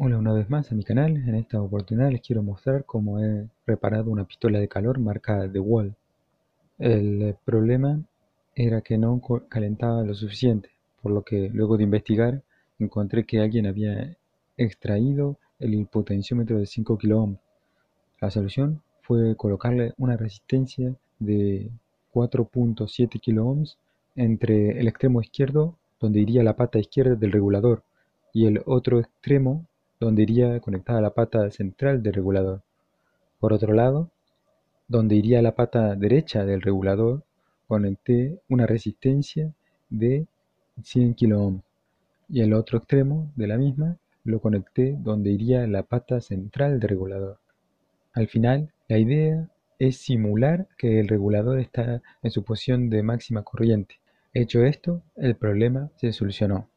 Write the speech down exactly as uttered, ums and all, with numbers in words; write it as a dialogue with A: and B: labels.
A: Hola una vez más a mi canal. En esta oportunidad les quiero mostrar cómo he reparado una pistola de calor marca DeWalt. El eh, problema era que no co- calentaba lo suficiente, por lo que luego de investigar encontré que alguien había extraído el potenciómetro de cinco kilo ohms. La solución fue colocarle una resistencia de cuatro punto siete kilo ohms entre el extremo izquierdo, donde iría la pata izquierda del regulador, y el otro extremo, donde iría conectada la pata central del regulador. Por otro lado, donde iría la pata derecha del regulador, conecté una resistencia de cien kilo ohms, y el otro extremo de la misma lo conecté donde iría la pata central del regulador. Al final, la idea es simular que el regulador está en su posición de máxima corriente. Hecho esto, el problema se solucionó.